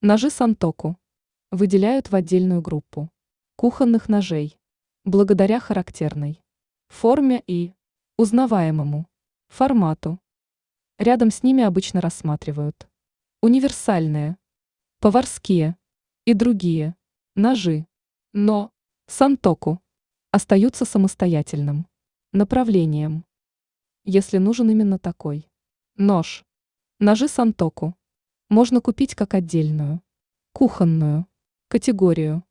Ножи Сантоку выделяют в отдельную группу кухонных ножей благодаря характерной форме и узнаваемому формату. Рядом с ними обычно рассматривают универсальные, поварские и другие ножи, но Сантоку остаются самостоятельным направлением, если нужен именно такой нож. Ножи Сантоку можно купить как отдельную кухонную категорию.